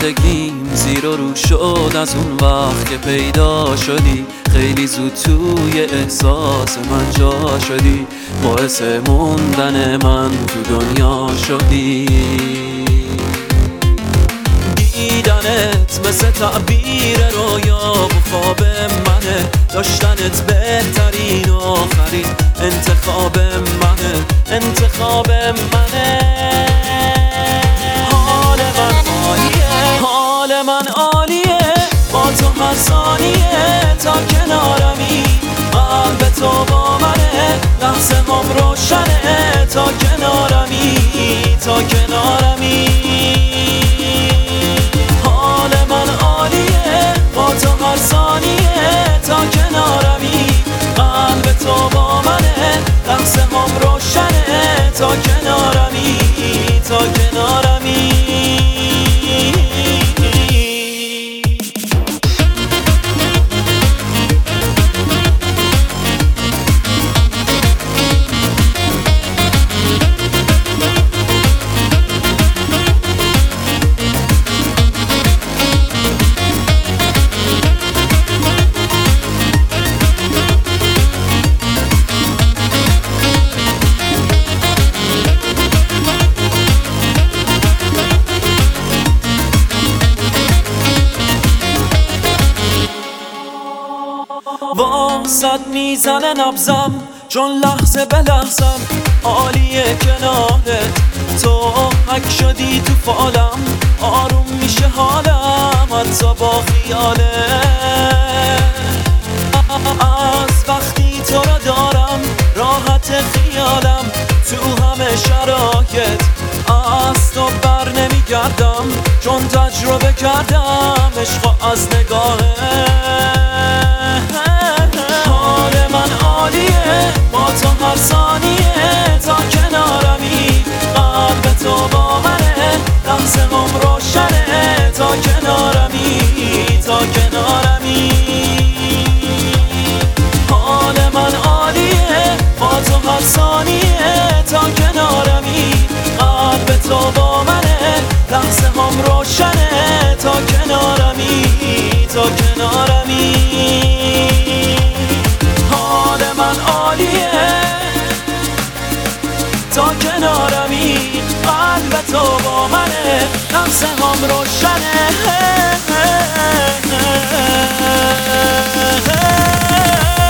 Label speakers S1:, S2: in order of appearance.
S1: زندگیم زیر و رو شد از اون وقت که پیدا شدی. خیلی زود توی احساس من جا شدی، باعث موندن من تو دنیا شدی. دیدنت مثل تعبیر رویا و خواب منه، داشتنت بهترین و آخرین انتخاب منه، انتخاب منه. حال من عالیه، حال من عالیه، با تو هر ثانیه تا کنارمی. قلب تو با منه، لحظه هم روشنه تا کنارمی، تا کنارمی. حال من عالیه، با تو هر ثانیه تا کنارمی. قلب تو با منه، لحظه هم روشنه تا کنارمی، تا کنارمی. واسد میزنه نبزم، چون لحظه به لحظم عالیه کنارت. تو حک شدی تو فالم، آروم میشه حالم حتی با خیاله. از وقتی تو رو دارم راحت خیالم، تو همه شرایط از تو بر نمیگردم، چون تجربه کردم عشق از نگاهه. حال من عالیه، با تو هر ثانیه تا کنارمی. قلب تو با منه، لحظه هم روشنه تا کنارمی، تا کنارمی. حال من عالیه، با تو هر ثانیه تا کنارمی. قلب تو با منه، لحظه هم روشنه تا کنارمی، تا کنارمی. حال من عالیه، تا کنارمی. قلب تو با منه، لحظه هم روشنه.